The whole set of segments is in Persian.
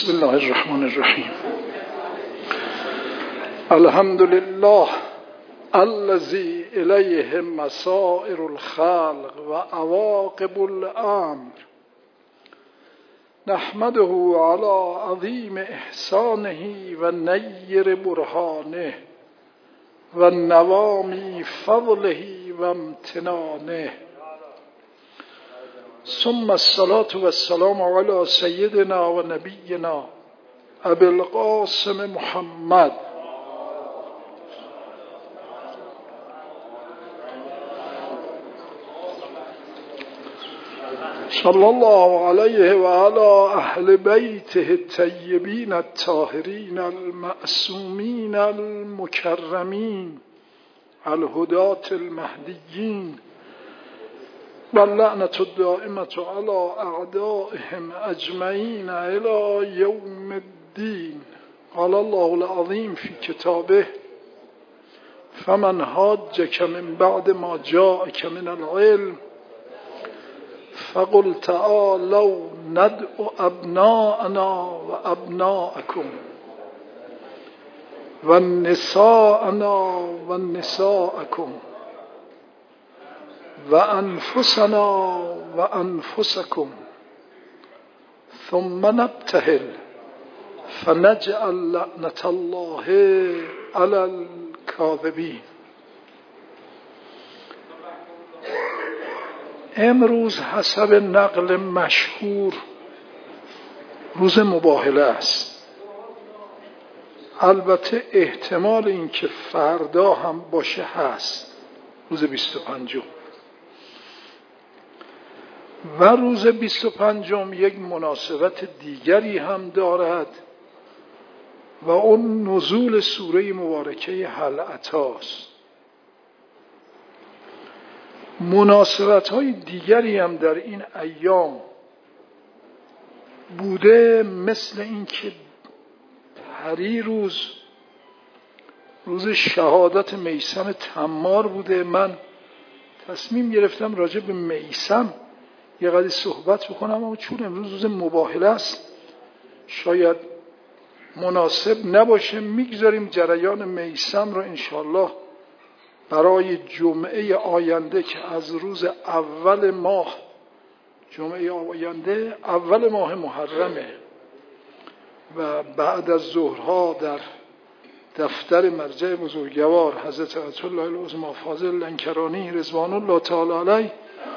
بسم الله الرحمن الرحیم. الحمد لله الذي الیه مسائر الخلق و عواقب الامر، نحمده على عظیم احسانه و نیر برهانه و نوامی فضله و امتنانه، ثم الصلاة والسلام على سيدنا و نبینا ابی القاسم محمد صلی الله علیه و علی اهل بیته الطیبین الطاهرین المعصومین المکرمین الهداة المهدیین و اللعنة الدائمة على اعدائهم اجمعین الى یوم الدین. قال الله العظیم فی کتابه: فمن حاجک من بعد ما جاءک من العلم فقل تعالوا ندعو ابناءنا و ابناءکم و نساءنا و نساءکم و انفسنا و انفسکم ثم نبتهل فنجعل لعنة الله علی الکاذبین. امروز حسب نقل مشهور روز مباهله است. البته احتمال این که فردا هم باشه هست، روز 25 و روز 25 یک مناسبت دیگری هم دارد و اون نزول سوره مبارکه هل اتاست. مناسبت‌های دیگری هم در این ایام بوده، مثل این که پری روز شهادت میثم تمار بوده. من تصمیم گرفتم راجع به میثم یه قدری صحبت بکنم، اما چون امروز روز مباهله است شاید مناسب نباشه، میگذاریم جریان میثم رو انشالله برای جمعه آینده که از روز اول ماه، جمعه آینده اول ماه محرمه و بعد از ظهرها در دفتر مرجع بزرگوار حضرت آیت الله العظمی فاضل لنکرانی رضوان الله تعالی علیه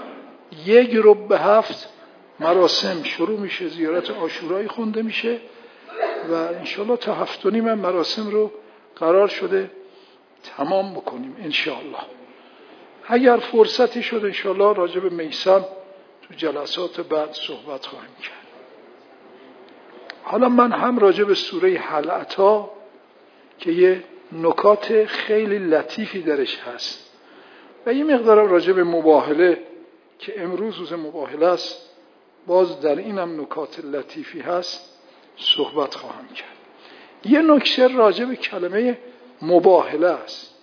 6:45 مراسم شروع میشه، زیارت عاشورایی خونده میشه و انشالله تا 7:30 مراسم رو قرار شده تمام بکنیم انشاءالله. اگر فرصتی شد انشاءالله راجع به میثم تو جلسات بعد صحبت خواهیم کرد. حالا من هم راجع به سوره هل اتی که یه نکات خیلی لطیفی درش هست و یه مقدارم راجع به مباهله که امروز روز مباهله است، باز در اینم نکات لطیفی هست، صحبت خواهم کرد. یه نکته راجع به کلمه مباهله است.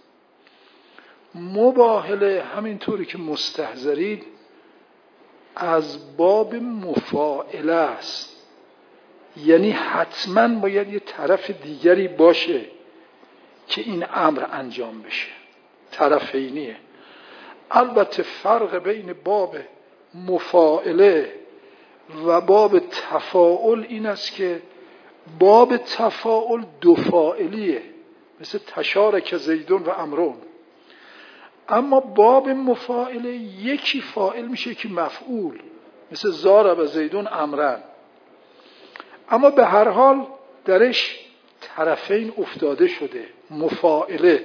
مباهله همینطوری که مستحضرید از باب مفاعله است، یعنی حتما باید یه طرف دیگری باشه که این امر انجام بشه، طرفینیه. البته فرق بین باب مفاعله و باب تفاعل این است که باب تفاعل دو فاعلیه، مثل تشارک زیدون و عمرون، اما باب مفاعله یکی فاعل میشه که مفعول، مثل ضارب زیدون عمرن، اما به هر حال درش طرفین افتاده شده. مفاعله.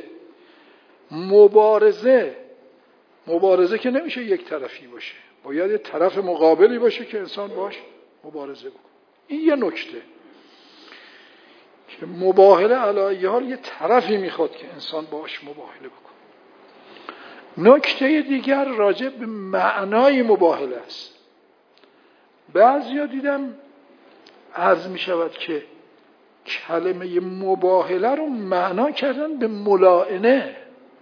مبارزه که نمیشه یک طرفی باشه، باید یه طرف مقابلی باشه که انسان باش مبارزه بکنه. این یه نکته که مباهله علی حال یه طرفی میخواد که انسان باش مباهله بکنه. نکته دیگر راجع به معنای مباهله است. بعضیا دیدم عرض میشود که کلمه مباهله رو معنا کردن به ملاعنه.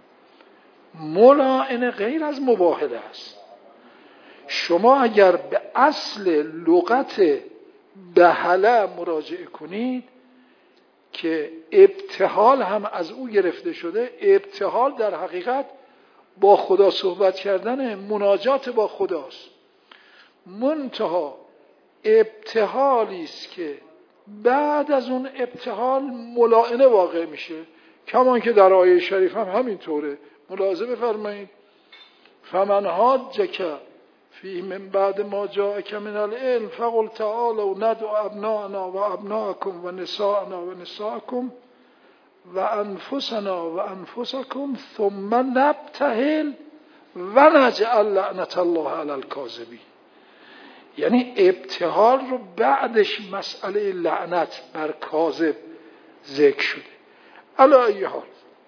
ملاعنه غیر از مباهله است. شما اگر به اصل لغت به حله مراجعه کنید که ابتهال هم از او گرفته شده. ابتهال در حقیقت با خدا صحبت کردن، مناجات با خداست. منتها ابتهالی است که بعد از اون ابتهال ملاعنه واقع میشه، کمان که در آیه شریف هم همینطوره. ملاحظه بفرمایید: فمن حاجک فیه من بعد ما جاءک من العلم فقل تعالوا ندعو ابناءنا و ابناءکم و نساءنا و نساءکم و انفسنا و انفسکم ثم نبتهل و نجعل لعنت الله علی الکاذبین. یعنی ابتهال رو بعدش مسئله لعنت بر کاذب ذکر شده. علی ای حال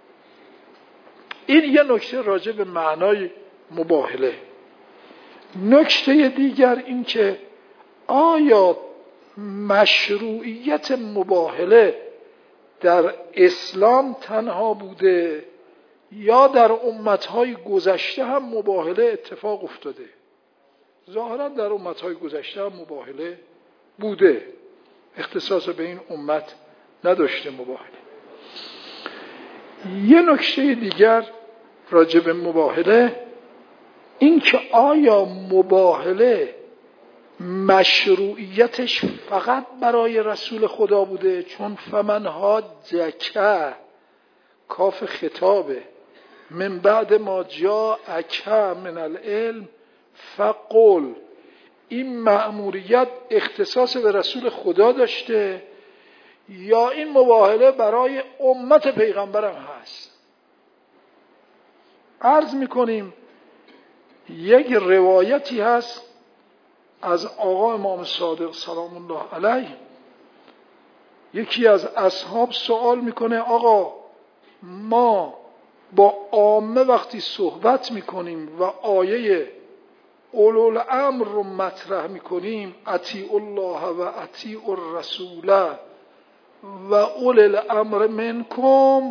این یه نکته راجع به معنای مباهله. نکته دیگر این که آیا مشروعیت مباهله در اسلام تنها بوده یا در امتهای گذشته هم مباهله اتفاق افتاده؟ ظاهرا در امتهای گذشته هم مباهله بوده، اختصاص به این امت نداشته مباهله. یه نکته دیگر راجع به مباهله این که آیا مباهله مشروعیتش فقط برای رسول خدا بوده؟ چون فمن حاجک کاف خطابه، من بعد ما جاءک من العلم فقل، این مأموریت اختصاص به رسول خدا داشته یا این مباهله برای امت پیغمبرم هست؟ عرض میکنیم یک روایتی هست از آقا امام صادق سلام الله علیه. یکی از اصحاب سوال میکنه: آقا ما با عامه وقتی صحبت میکنیم و آیه اولوالامر رو مطرح میکنیم، اطیعوا الله و اطیعوا الرسول و اولی الامر منکم،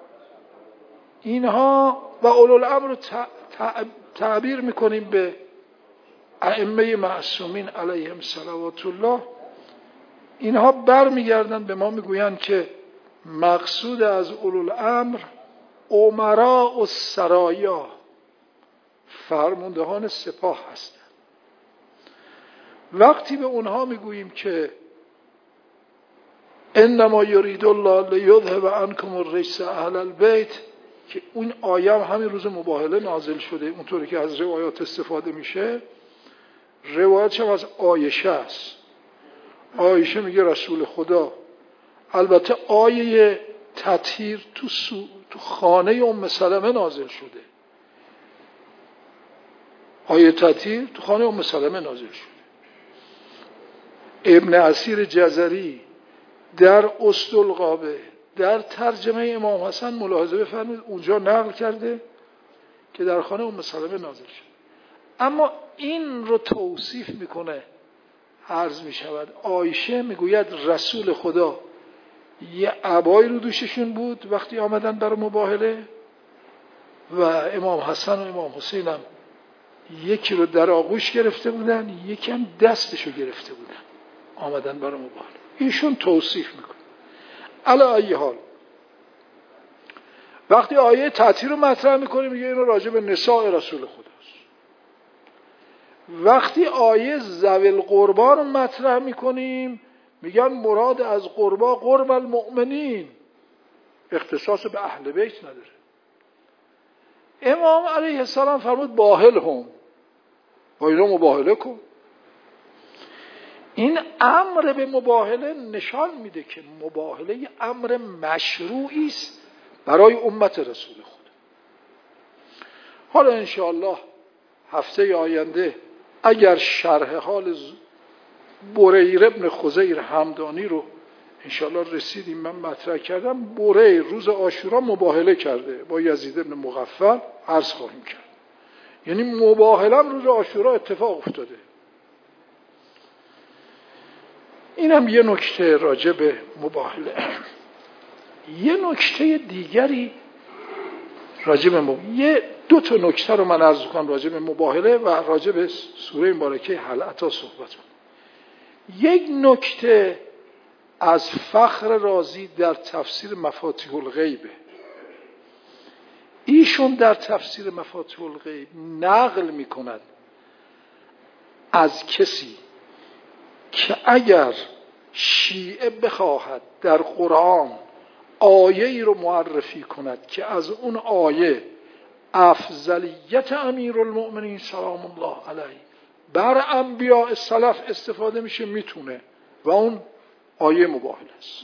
اینها و اولوالامر رو تعبیر میکنیم به ائمه معصومین علیهم صلوات الله، اینها برمیگردن به ما میگویند که مقصود از اولوالامر امراء السرایا، فرماندهان سپاه هستند. وقتی به اونها میگوییم که انما یرید الله لیذهب عنکم الرجس اهل البیت، که اون آیه همین روز مباهله نازل شده، اونطوری که از روایات استفاده میشه. روایت هم از عایشه است. عایشه میگه رسول خدا، البته آیه تطهیر تو خانه ام سلمه نازل شده، آیه تطهیر تو خانه ام سلمه نازل شده. ابن اسیر جزری در اسدالغابه در ترجمه امام حسن ملاحظه بفرمایید اونجا نقل کرده که در خانه ام سلمه نازل شد. اما این رو توصیف میکنه، عرض میشود عایشه میگوید رسول خدا یه عبایی رو دوششون بود وقتی آمدن برای مباهله و امام حسن و امام حسین هم یکی رو در آغوش گرفته بودن، یکی هم دستشو گرفته بودن، آمدن برای مباهله. ایشون توصیف میکنه. علی ای حال وقتی آیه تطهیر رو مطرح میکنه میگه اینو راجع به نساء رسول خداست. وقتی آیه ذوی القربا رو مطرح میکنیم میگن مراد از قربا قرب المؤمنین، اختصاص به اهل بیت نداره. امام علیه السلام فرمود باهل هم، با اینا مباهله کن. این امر به مباهله نشان میده که مباهله امر مشروعی است برای امت رسول خدا. حالا انشاءالله هفته آینده اگر شرح حال بریر ابن خزیر همدانی رو انشاءالله رسیدیم، من مطرح کردم. بریر روز عاشورا مباهله کرده با یزید ابن مغفل، عرض خواهیم کرد. یعنی مباهله روز عاشورا اتفاق افتاده. این هم یه نکته راجع به مباهله. یه نکته دیگری راجع به یه دو تا نکته رو من عرض کنم راجع به مباهله و راجع به سوره مبارکه هل اتی صحبت کنم. یک نکته از فخر رازی در تفسیر مفاتیح الغیبه. ایشون در تفسیر مفاتیح الغیب نقل میکند از کسی که اگر شیعه بخواهد در قرآن آیه‌ای رو معرفی کند که از اون آیه افضلیت امیرالمؤمنین سلام الله علیه بر انبیاء سلف استفاده میشه، میتونه، و اون آیه مباهله است.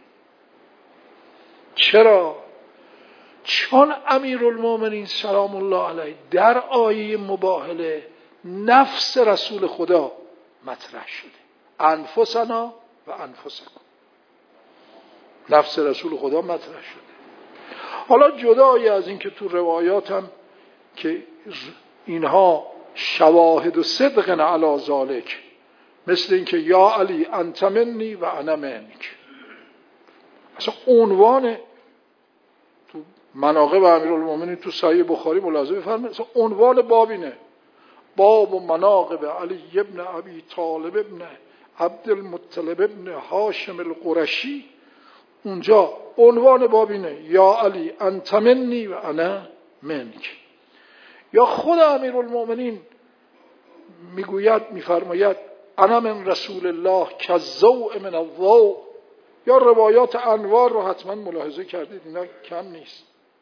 چرا؟ چون امیرالمؤمنین سلام الله علیه در آیه مباهله نفس رسول خدا مطرح شده. انفسنا و انفسکم، نفس رسول خدا مطرح شده. حالا جدای از این که تو روایات هم که اینها شواهد و صدق علی ذالک، مثل این که یا علی انت منی و انا منک، اصلا عنوان تو مناقب امیرالمومنین تو صحیح بخاری ملاحظه بفرمایید، اصلا عنوان باب اینه: باب و مناقب علی ابن ابی طالب ابن عبدالمطلب ابن هاشم القرشی. اونجا عنوان باب اینه: یا علی انت منی و انا منک. یا خود امیرالمومنین میگوید، میفرماید انا من رسول الله کالضوء من الضوء. یا روایات انوار رو حتما ملاحظه کردید، اینا کم نیست.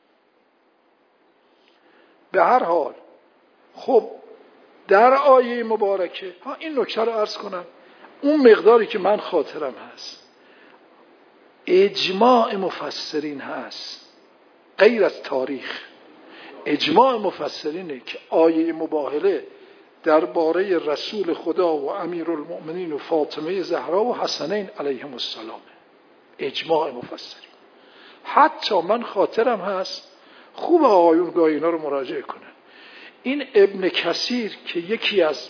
به هر حال خب در آیه مبارکه این نکته رو عرض کنم، اون مقداری که من خاطرم هست اجماع مفسرین هست، غیر از تاریخ. اجماع مفسرینه که آیه مباهله درباره رسول خدا و امیرالمؤمنین و فاطمه زهرا و حسنین علیهم السلام. اجماع مفسرین. حتی من خاطرم هست، خوب آقایون گاهی اینا رو مراجعه کنن، این ابن کثیر که یکی از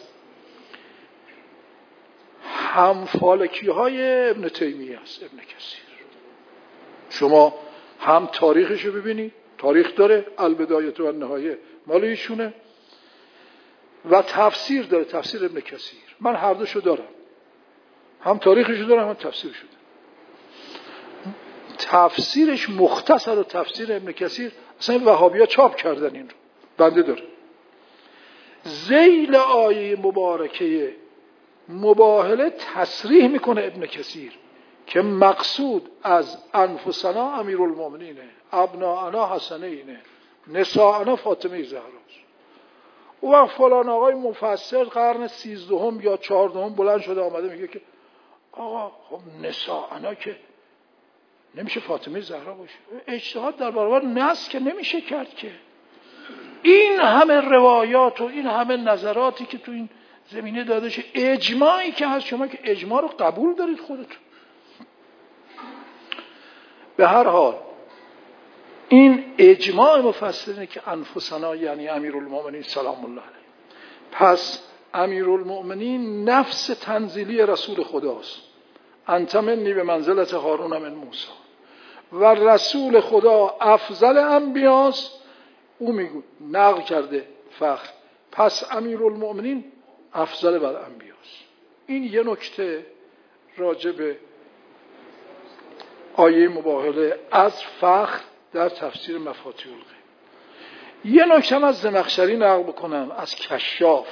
همفالکی های ابن تیمیه است، ابن کثیر، شما هم تاریخشو ببینید، تاریخ داره، البدایه و النهایه مال ایشونه، و تفسیر داره، تفسیر ابن کثیر. من هر دوشو دارم، هم تاریخشو دارم هم تفسیرشو دارم. تفسیرش مختصر و تفسیر ابن کثیر اصلا وهابی‌ها چاپ کردن، این رو بنده داره. ذیل آیه مبارکه مباهله تصریح میکنه ابن کثیر که مقصود از انفسنا امیرالمومنینه، ابناءنا حسنینه، نساءنا فاطمه زهراست. و فلان آقای مفسر قرن 13 یا 14 بلند شده آمده میگه که آقا خب نساءنا که نمیشه فاطمه زهرا باشه. اجتهاد در برابر نص که نمیشه کرد که. این همه روایات و این همه نظراتی که تو این زمینه داده شه، اجماعی که هست، شما که اجماع رو قبول دارید خودتون. به هر حال این اجماع مفسرینه که انفسنا یعنی امیرالمؤمنین سلام الله علیه. پس امیرالمؤمنین نفس تنزیلی رسول خداست. انت منی به منزلت هارون من موسی. و رسول خدا افضل انبیاست، او میگه نقل کرده فخر، پس امیرالمؤمنین افضل بر انبیاست. این یه نکته راجع به آیه مباهله از فخر در تفسیر مفاتیح الغیب. یه نکته از زمخشری نقل بکنم، از کشاف.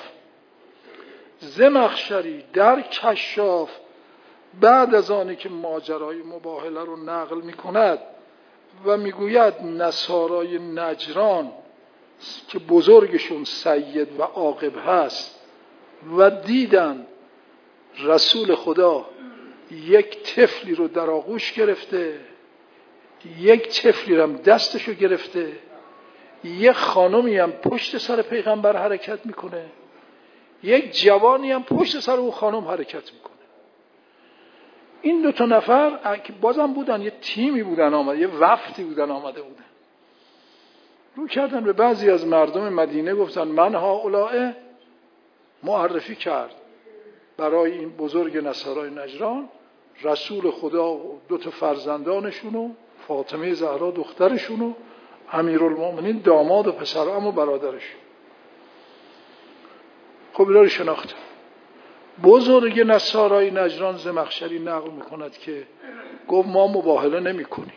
زمخشری در کشاف بعد از آنی که ماجرای مباهله رو نقل میکند و میگوید نصارای نجران که بزرگشون سید و عاقب هست و دیدن رسول خدا یک طفلی رو در آغوش گرفته، یک طفلی رو هم دستشو گرفته، یک خانمی هم پشت سر پیغمبر حرکت میکنه، یک جوانی هم پشت سر اون خانم حرکت میکنه. این دو تا نفر که بازم بودن، یه تیمی بودن آمده، یه وفدی بودن آمده بودن، رو کردن به بعضی از مردم مدینه، گفتن من هؤلاء، معرفی کرد برای این بزرگ نصارای نجران رسول خدا و دو تا فرزندانشونو، فاطمه زهرا دخترشونو، امیرالمؤمنین داماد و پسرعم و برادرشون. خب اینا رو شناختن. بزرگ نصارای نجران زمخشری نقل میکند که گفت ما مباهله نمی کنیم.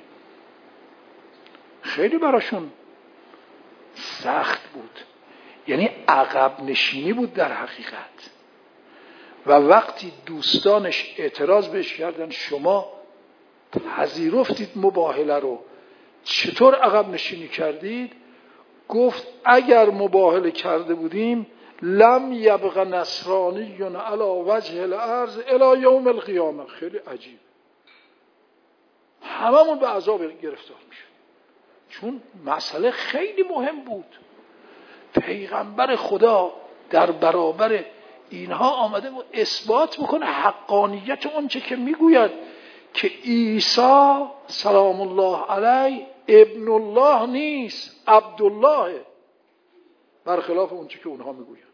خیلی براشون سخت بود، یعنی عقب نشینی بود در حقیقت. و وقتی دوستانش اعتراض بهش کردن شما پذیرفتید مباهله رو، چطور عقب نشینی کردید؟ گفت اگر مباهله کرده بودیم لم یبق نصرانی علی وجه الارض الی یوم القیامه. خیلی عجیب، هممون به عذاب گرفتار میشد، چون مسئله خیلی مهم بود. پیغمبر خدا در برابر اینها آمده و اثبات میکنه حقانیت اون چه که میگوید که عیسی سلام الله علیه ابن الله نیست، عبدالله، برخلاف اون چه که اونها میگوید.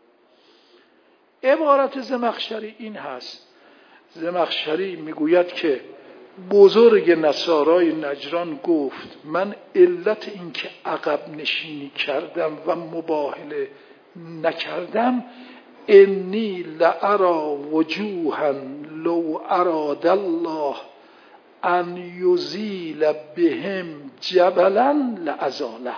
عبارت زمخشری این هست، زمخشری میگوید که بزرگ نصارای نجران گفت من علت این که عقب نشینی کردم و مباهله نکردم انی لارا وجوها لو اراد الله ان یزیل بهم جبلا لازاله.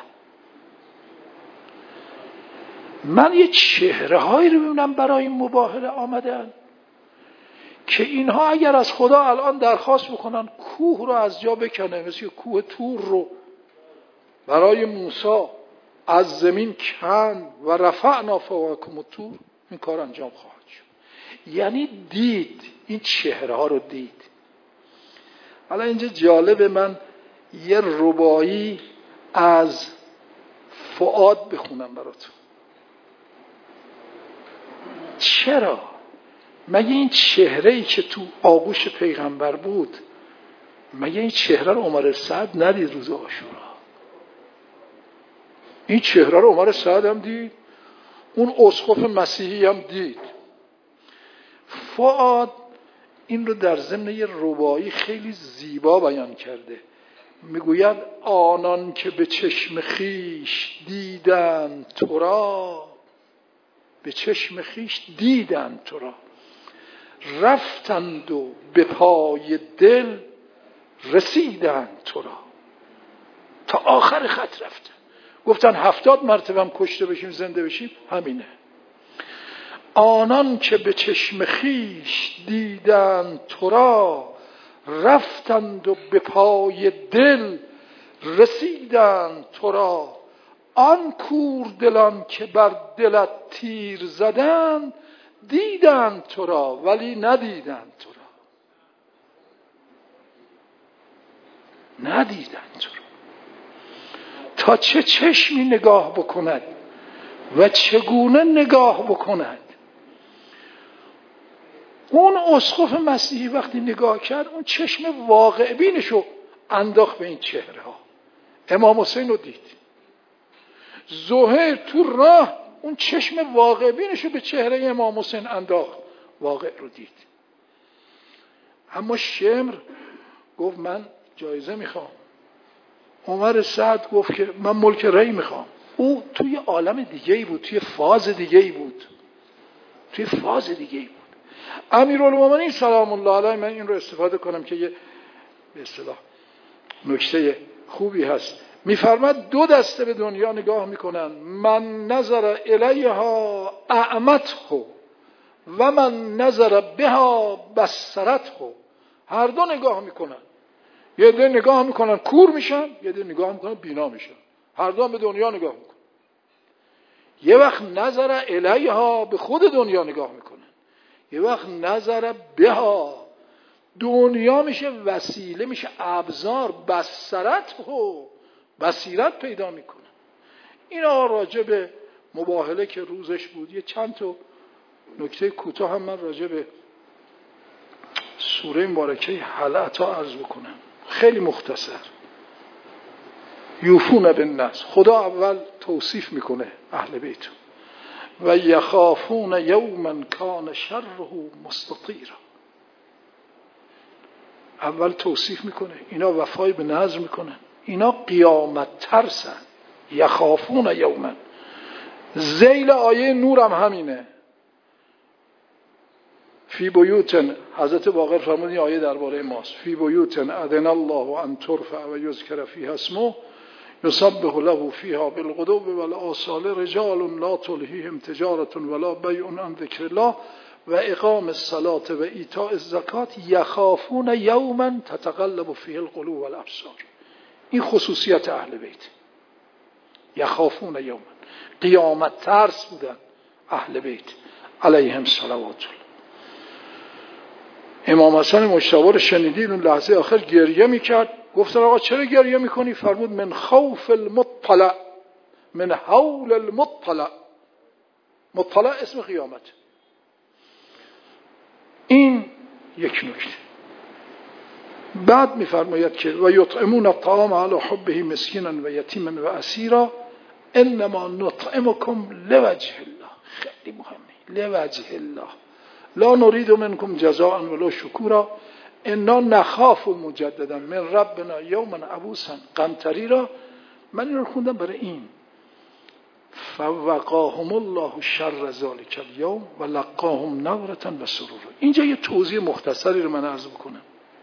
من یه چهره هایی رو ببینم برای این مباهله آمدن که اینها اگر از خدا الان درخواست بکنن کوه رو از جا بکنه، مثل کوه تور رو برای موسی از زمین کن و رفعنا فوقکم الطور، این کار انجام خواهد شد. یعنی دید، این چهره ها رو دید. حالا اینجا جالب، من یه ربایی از فؤاد بخونم براتون. چرا؟ مگه این چهره‌ای که تو آغوش پیغمبر بود، مگه این چهره رو عمر سعد ندید روز عاشورا؟ این چهره رو عمر سعد هم دید، اون اسقف مسیحی هم دید. فؤاد این رو در ضمن یه ربایی خیلی زیبا بیان کرده. میگوید آنان که به چشم خیش دیدن تو را، به چشم خیش دیدن تو را، رفتند و به پای دل رسیدند تو را. تا آخر خط رفتن، گفتن 70 مرتبه هم کشته بشیم زنده بشیم همینه. آنان که به چشم خیش دیدند تو را، رفتند و به پای دل رسیدند تو را. آن کور دلان که بر دلت تیر زدند، دیدند تو را ولی ندیدند تو را. ندیدند تو را. تا چه چشمی نگاه بکند و چگونه نگاه بکند. اون اسقف مسیحی وقتی نگاه کرد، اون چشم واقع بینشو انداخت به این چهره ها. امام حسین رو دید. زهیر تو راه اون چشم واقع بینشو به چهره امام حسین انداخت، واقع رو دید. اما شمر گفت من جایزه میخوام. عمر سعد گفت که من ملک ری میخوام. او توی عالم دیگه‌ای بود، توی فاز دیگه‌ای بود، توی فاز دیگه‌ای بود. امیرالمومنین سلام الله علیه، من این رو استفاده کنم که یه به اصطلاح نکته خوبی هست، میفرماد دو دسته به دنیا نگاه میکنن، من نظر الیها اعمته و من نظر بها بصرته. هر دو نگاه میکنن، یه عده نگاه میکنن کور میشن، یه عده نگاه میکنن بینا میشن. هر دو به دنیا نگاه میکنن. یه وقت نظر الیها به خود دنیا نگاه میکنن، یه وقت نظر بها، دنیا میشه وسیله، میشه ابزار، بصیرت پیدا میکنه. اینا راجع به مباهله که روزش بود. یه چند تا نکته کوتاه هم من راجع به سوره مبارکه حل عطا عرض بکنم، خیلی مختصر. یوفون بالنذر، خدا اول توصیف میکنه اهل بیت و یخافون یوما کان شره مستطیرا. اول توصیف میکنه، اینا وفای به نذر میکنن، اینا قیامت ترسن. یخافون یوما، ذیل آیه نور هم همینه. فی بیوتن، حضرت باقر فرمودن این آیه درباره ماست، فی بیوتن اذن الله ان ترفع و یذکر فیها اسمه یسبح له فیها بالغدو والآصال رجال لا تلهیهم تجارة ولا بیع عن ذکر الله و اقام الصلاة و ایتاء الزکات یخافون یوما تتقلب فیه القلوب والابصار. این خصوصیت اهل بیت، یخافون یوما، قیامت ترس بودن اهل بیت علیهم صلوات الله. امام حسن مجتبی رو شنیدید اون لحظه آخر گریه میکرد، گفتن آقا چرا گریه میکنی؟ فرمود من خوف المطلع من حول المطلع. مطلع اسم قیامت. این یک نکته. بعد میفرماید که و یطعمون الطعام علی حبه مسکینا و یتیما و اسیرا انما نطعمکم لوجه الله. خیلی مهمه، لوجه الله، لا نريد منكم جزاء ولا شکورا انا نخاف مجددا من ربنا یوما عبوسا قمطریرا. من این رو خوندم برای این فوقاهم الله شر ذلک الیوم و لقاهم نظرة و سرورا. اینجا یه توضیح مختصری رو من عرض بکنم.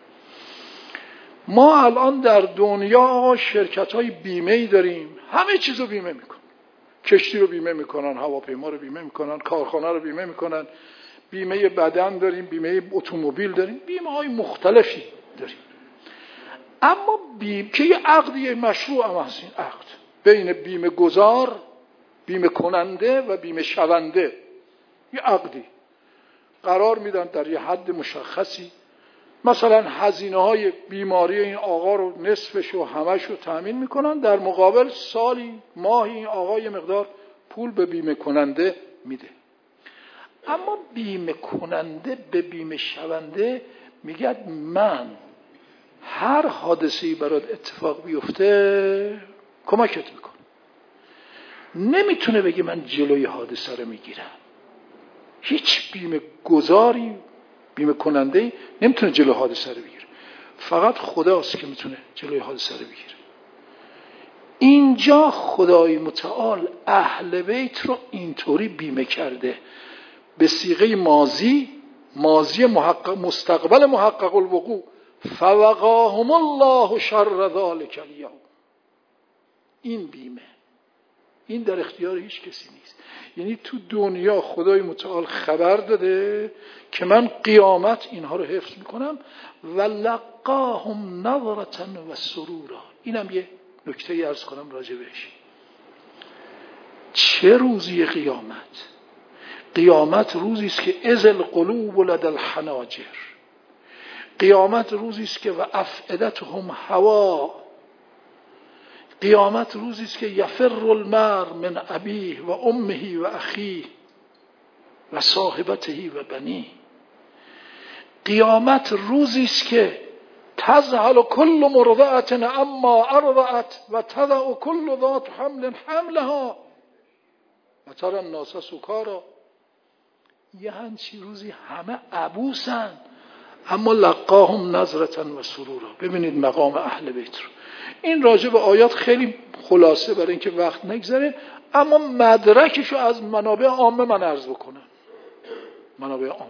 ما الان در دنیا شرکت‌های بیمه‌ای داریم، همه چیز رو بیمه میکنن. کشتی رو بیمه میکنن، هواپیما رو بیمه میکنن، کارخانه رو بیمه میکنن، بیمه بدن داریم، بیمه اتومبیل داریم، بیمه های مختلفی داریم. اما که یه عقدی مشروع هم هست، این عقد بین بیمه گذار، بیمه کننده و بیمه شونده، یه عقدی قرار میدن در یه حد مشخصی. مثلا هزینه های بیماری این آقا رو نصفش و همش رو تأمین میکنن، در مقابل سالی ماهی این آقا یه مقدار پول به بیمه کننده میده. اما بیمه کننده به بیمه شونده میگه من هر حادثه‌ای برات اتفاق بیفته کمکت میکنم. نمیتونه بگه من جلوی حادثه رو میگیرم. هیچ بیمه گذاری، بیمه کننده نمیتونه جلوی حادثه رو بگیره. فقط خداست که میتونه جلوی حادثه رو بگیره. اینجا خدای متعال اهل بیت رو اینطوری بیمه کرده به صیغه ماضی محقق، مستقبل محقق الوقوع، فوقاهم الله شر ذلک الیوم. این بیمه، این در اختیار هیچ کسی نیست. یعنی تو دنیا خدای متعال خبر داده که من قیامت اینها رو حفظ میکنم و لقاهم نظرة و سرورا. اینم یه نکته عرض کنم راجع بهش. چه روزی قیامت؟ قیامت روزی است که اذ القلوب لدى الحناجر. قیامت روزی است که و افئدتهم هوا. قیامت روزی است که یفر المرء من ابیه و امه و اخیه و صاحبته و بنیه. قیامت روزی است که تذهل كل مرضعة اما ارضعت و تضع كل ذات حمل حملها و ترى الناس سکارا. یه همچی روزی همه عبوسن اما لقاهم نظرة و سرورا. ببینید مقام اهل بیت رو. این راجع به آیات خیلی خلاصه برای اینکه وقت نگذره، اما مدرکشو از منابع عامه من عرض بکنم. منابع عامه.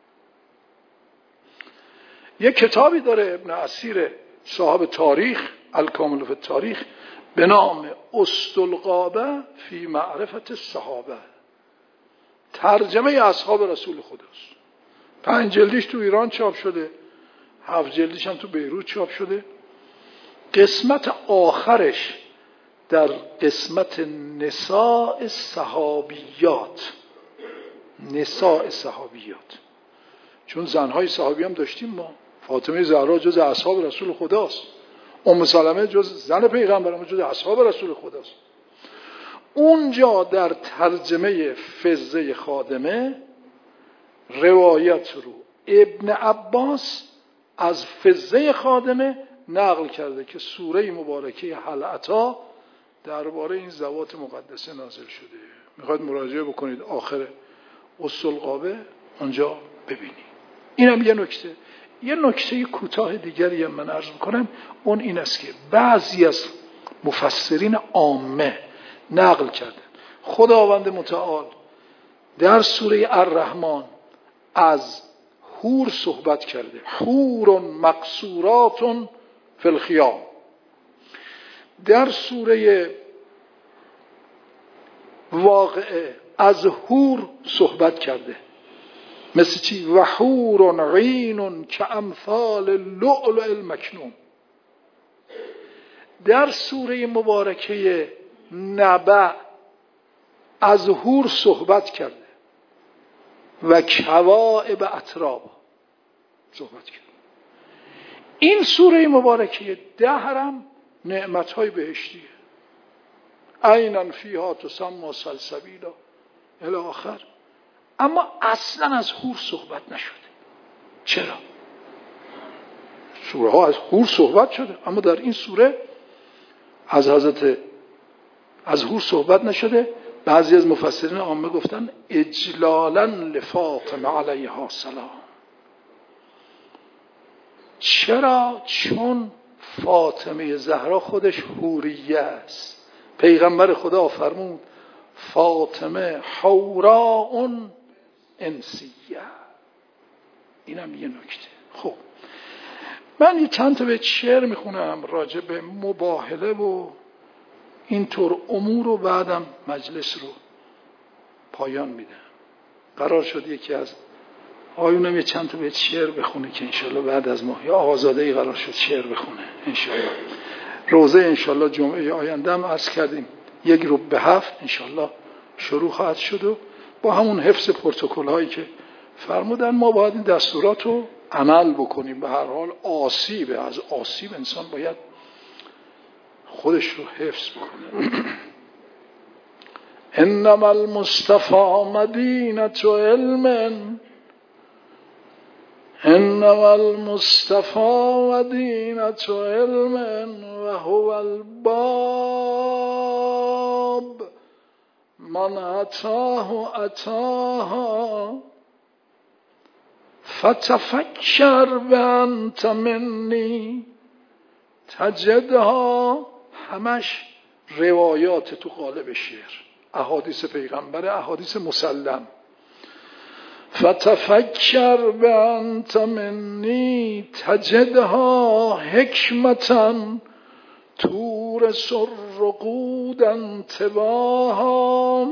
یه کتابی داره ابن اسیر صاحب تاریخ، الکامل فی التاریخ، به نام اسدالغابه فی معرفت الصحابه، ترجمه اصحاب رسول خداست. 5 جلدیش تو ایران چاپ شده، 7 جلدیش هم تو بیروت چاپ شده. قسمت آخرش در قسمت نساء صحابیات، نساء صحابیات، چون زنهای صحابی هم داشتیم ما. فاطمه زهرا جز اصحاب رسول خداست، ام سلمه جز زن پیغمبر، جز اصحاب رسول خداست. اونجا در ترجمه فزه خادمه روایت رو ابن عباس از فزه خادمه نقل کرده که سوره مبارکه هل اتی درباره این ذوات مقدسه نازل شده. میخواید مراجعه بکنید آخر اسدالغابه اونجا ببینید. اینم یه نکته. یه نکته کوتاه دیگری هم من عرض میکنم، اون این است که بعضی از مفسرین عامه نقل کردن خداوند متعال در سوره الرحمن از حور صحبت کرده. حور مقصورات فی الخیام. در سوره واقعه از حور صحبت کرده، مثل چی؟ و حور عین کامثال اللؤلؤ المکنون. در سوره مبارکه نبأ از حور صحبت کرده و کواعب اترابا صحبت کرده. این سوره مبارکه دهرم نعمت‌های بهشتیه، عینا فیها تسمی سلسبیلا الی آخر. اما اصلا از حور صحبت نشده. چرا؟ سوره ها از حور صحبت شده، اما در این سوره از حور صحبت نشده. بعضی از مفسرین عامه گفتن اجلالا لفاطمه علیها السلام. چرا؟ چون فاطمه زهرا خودش حوریه است. پیغمبر خدا فرمود فاطمه حوراء انسیه. اینم یه نکته. خب من یه چند تا بیت شعر میخونم راجع به مباهله و اینطور امور رو، بعدم مجلس رو پایان میدم. قرار شد یکی از آیونم یه چند تا بیت شعر بخونه که انشالله بعد از ماه یا آزادهی قرار شد شعر بخونه انشالله. روزه انشالله جمعه آینده هم عرض کردیم 6:45 انشالله شروع خواهد شد و با همون حفظ پروتکل هایی که فرمودن ما باید این دستورات رو عمل بکنیم. به هر حال آسیبه، از آسیب انسان باید خودش رو حفظ بکنه. انما المصطفى مدینة علم، انما المصطفى مدینة علم و هو الباب من اتاه اتاها فتفکر بانت منی تجدها. همش روایات تو قالب شعر، احادیث پیغمبر، احادیث مسلم. فتفکر بانت منی تجدها حکمتا تورث الرقود انتباها.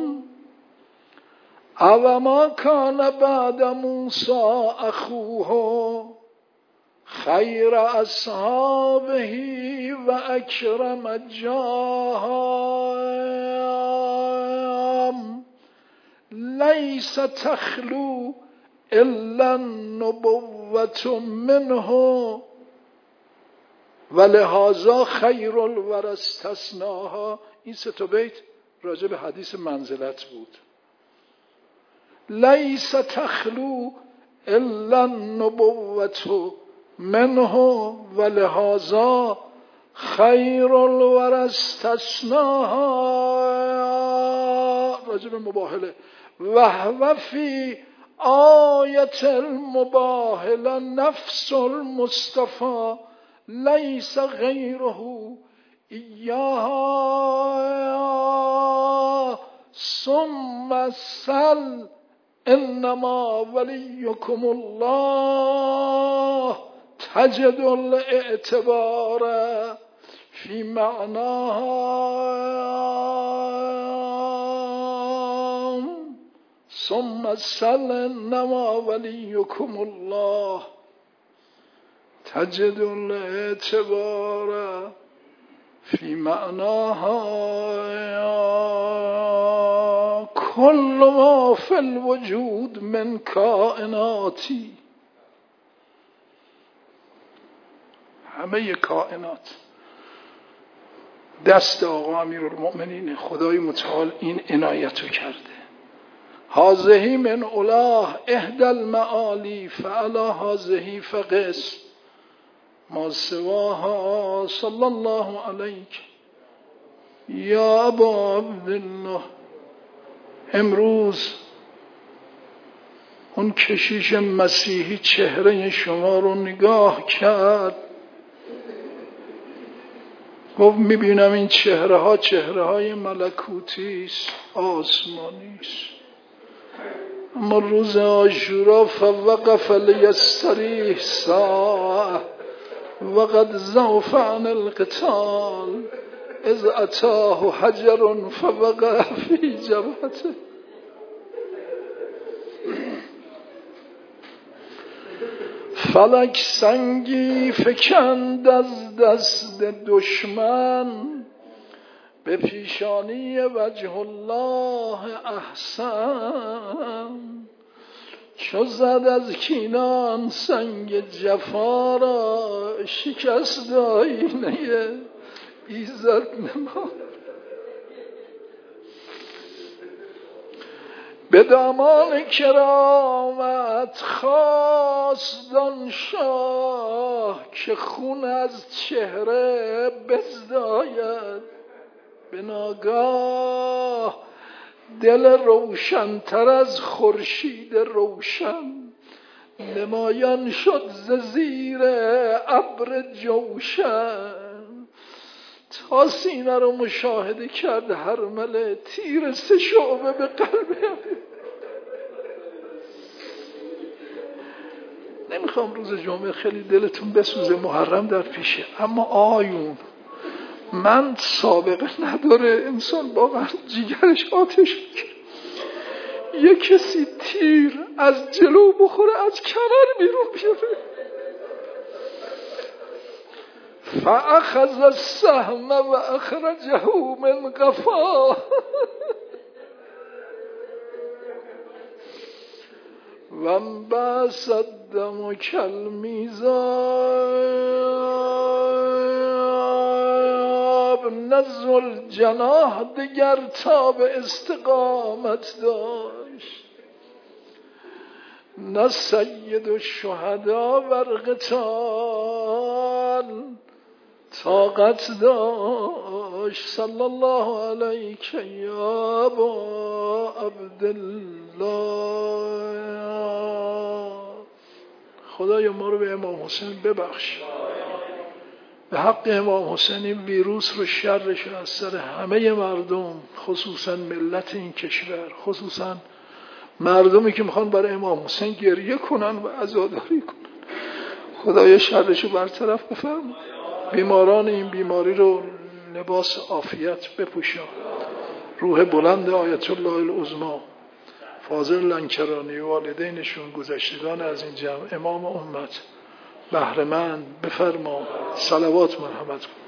او ما کان بعد موسی اخوه خیر اصحابه و اکرم جاهم لیس تخلو الا النبوة منه و لهذا خیر الورى استثناها. این 3 بیت راجع به حدیث منزلت بود. لیس تخلو الا النبوة منه و لهذا خیر الورى استثناها. راجع به مباهله و فی آیت المباهله نفس المصطفى لیس غیره ایاها ثم سل انما ولیکم الله تجد الاعتبار فی معناها ثم سل انما ولیکم الله تجد الاعتبار فی معناها کل ما فی الوجود من کائناتی. همه کائنات دست آقا امیرالمؤمنین خدای متعال این عنایت رو کرده. هذه من علاه احدى المعالی فعلی هذه فقس ما سواها صلی الله علیک یا ابا عبدالله. امروز اون کشیش مسیحی چهره شما رو نگاه کرد، گفت میبینم این چهره ها چهره های ملکوتی است، آسمانی است. اما روز عاشورا فوقف لیستریح ساعه وقد ضعف عن القتال اذ اتاه حجر فوقع فی جبهته. فلک سنگی فکند از دست دشمن به پیشانی وجه الله احسن. چو زد از کینان سنگ جفا را شکست آینه ایزد نما. به دامان کرامت خواست آن شاه که خون از چهره بزداید. به ناگاه دل روشن‌تر از خورشید روشن نمایان شد ز زیر ابر جوشن. تا سینه رو مشاهده کرد هرمله تیر 3 شعبه به قلبه. نمیخوام روز جمعه خیلی دلتون بسوزه، محرم در پیشه، اما آیون من سابقه نداره انسان واقعا جیگرش آتش میگیره. یه کسی تیر از جلو بخوره از کمر بیرون بیاره. فاخذ السهم و اخرجه من قفاه و انبعث الدم کالمیزاب. نزل الجناح دگر تا به استقامت داشت. نه سید الشهدا بر قتال طاقت داشت. صلی الله علیک یا ابا عبدالله. خدایا ما رو به امام حسین ببخش. به حق امام حسین این ویروس رو شرش از سر همه مردم، خصوصا ملت این کشور، خصوصا مردمی که میخوان برای امام حسین گریه کنن و عزاداری کنن، خدایا شرش رو برطرف بفرما. بیماران این بیماری رو لباس عافیت بپوشان. روح بلند آیت الله العظمی فاضل لنکرانی و والدینشون گذشتگان از این جمع امام امت بهره‌مند بفرما. صلوات مرحمت کن.